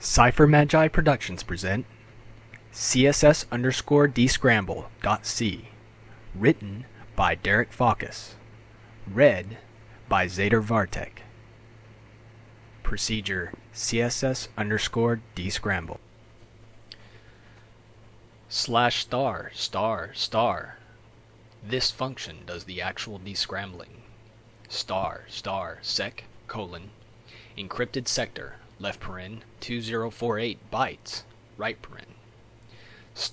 Cypher Magi Productions present CSS_descramble.c. Written by Derek Faucus. Read by Zader Vartek. Procedure CSS_descramble. /***. This function does the actual descrambling. **sec:** encrypted sector left paren 2048 bytes right paren *key :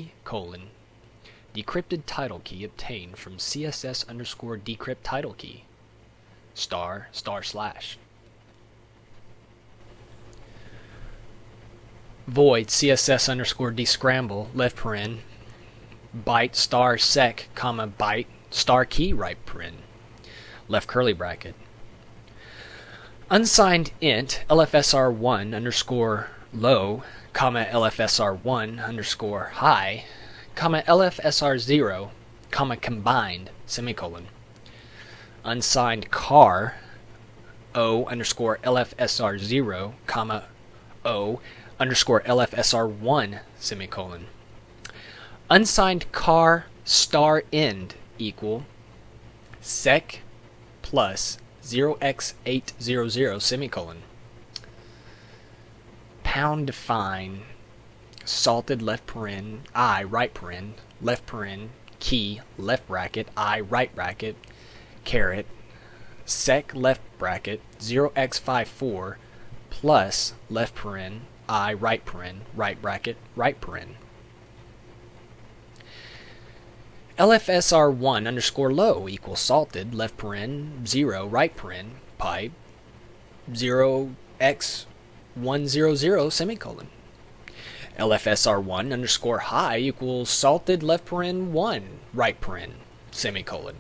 decrypted title key obtained from CSS_decrypt title key *// void CSS_descramble left paren byte *sec, byte *key right paren left curly bracket unsigned int LFSR1 underscore low, LFSR1 underscore high, LFSR0, combined, semicolon. Unsigned car, O underscore LFSR0, O underscore LFSR1, semicolon. Unsigned car *end equal sec plus 0x800 semicolon. Pound define salted left paren I right paren left paren key left bracket I right bracket caret sec left bracket 0x54 plus left paren I right bracket right paren. LFSR1 underscore low equals salted left paren 0 right paren pipe 0x100 semicolon. LFSR1 underscore high equals salted left paren 1 right paren semicolon.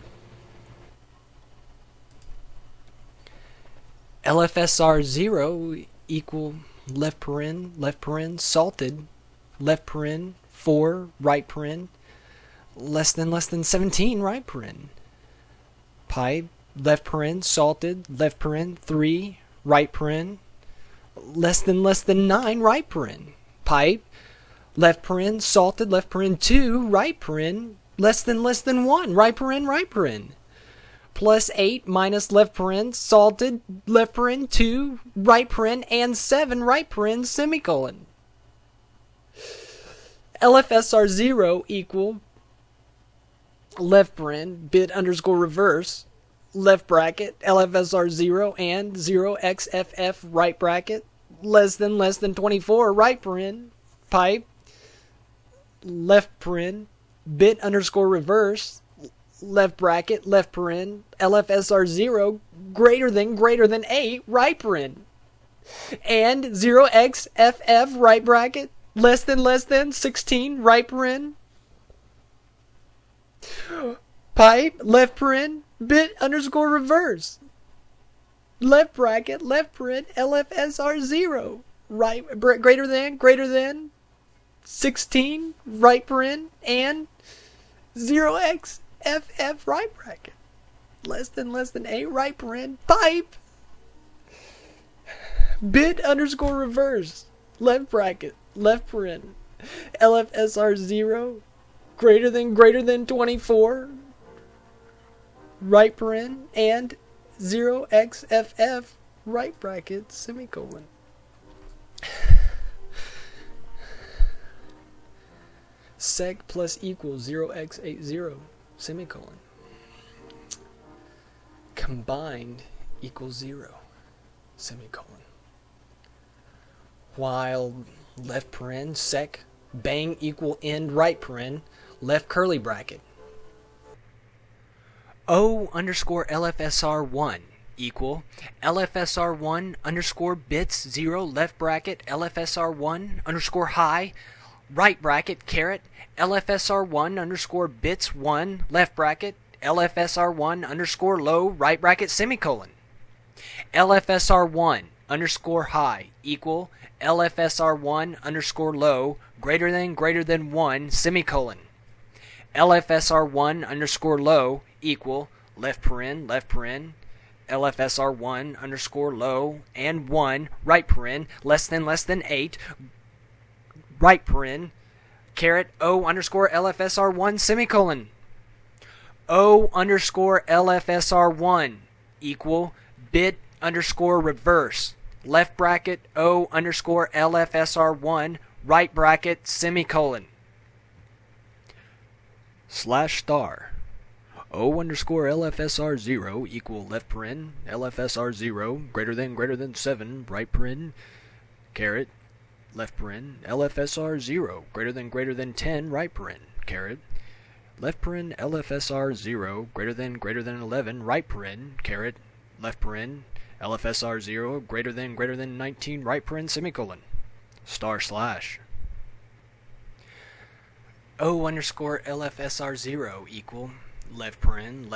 LFSR0 equal left paren salted left paren 4 right paren less than 17 right paren pipe left paren salted left paren 3 right paren less than 9 right paren pipe left paren salted left paren 2 right paren less than 1 right paren plus 8 minus left paren salted left paren 2 right paren and 7 right paren semicolon. LFSR0 equal left paren bit underscore reverse left bracket LFSR0 and 0xff right bracket less than 24 right paren pipe left paren bit underscore reverse left bracket left paren LFSR0 greater than 8 right paren and 0xff right bracket less than 16 right paren pipe left paren bit underscore reverse left bracket left paren LFSR0 right greater than 16 right paren and 0xff right bracket less than 8 right paren pipe bit underscore reverse left bracket left paren LFSR0 greater than 24 right paren and 0xff right bracket semicolon. Sec plus equals 0x80 semicolon. Combined equals 0 semicolon. While left paren sec bang equal end right paren left curly bracket. O underscore LFSR1 equal LFSR1 underscore bits 0 left bracket LFSR1 underscore high right bracket caret LFSR1 underscore bits 1 left bracket LFSR1 underscore low right bracket semicolon. LFSR1 underscore high equal LFSR1 underscore low greater than 1 semicolon. LFSR1 underscore low equal left paren LFSR1 underscore low and 1 right paren less than 8 right paren caret O underscore LFSR1 semicolon. O underscore LFSR1 equal bit underscore reverse left bracket O underscore LFSR1 right bracket semicolon slash star O underscore LFSR0 equal left paren LFSR0 greater than 7 right paren caret left paren LFSR0 greater than 10 right paren caret left paren LFSR0 greater than 11 right paren caret left paren LFSR0 greater than 19 right paren semicolon star slash O underscore LFSR0 equal left paren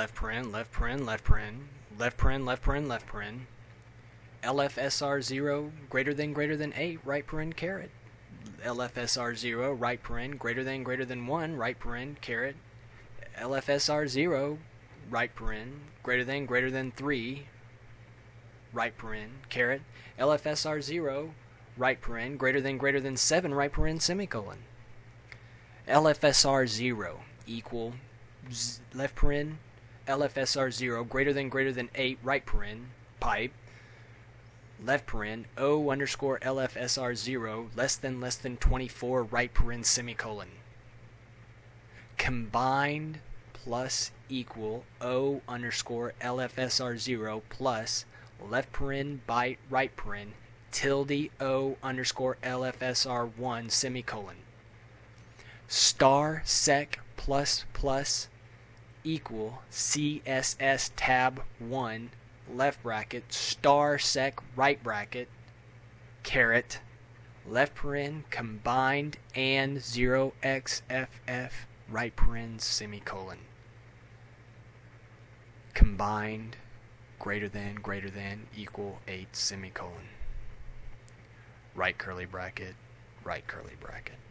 LFSR0 greater than 8 right paren caret LFSR0 right paren greater than 1 right paren caret LFSR0 right paren greater than 3 right paren caret LFSR0 right paren greater than 7 right paren semicolon LFSR0 equal left paren LFSR0 greater than 8 right paren pipe left paren O underscore LFSR0 less than 24 right paren semicolon combined plus equal O underscore LFSR0 plus left paren by right paren tilde O underscore LFSR1 semicolon star sec plus plus equal CSS tab 1 left bracket star sec right bracket caret left paren combined and 0xFF right paren semicolon combined greater than equal 8 semicolon right curly bracket